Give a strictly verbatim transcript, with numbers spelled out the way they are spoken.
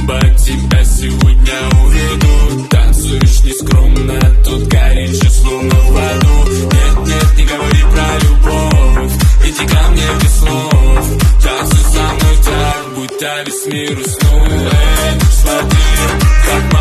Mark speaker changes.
Speaker 1: бомба, тебя сегодня уведу. Танцуешь нескромно, тут горячо, словно в аду. Нет, нет, не говори про любовь, иди ко мне без слов. Танцуй со мной так, будто весь мир уснул. Эй, смотри, как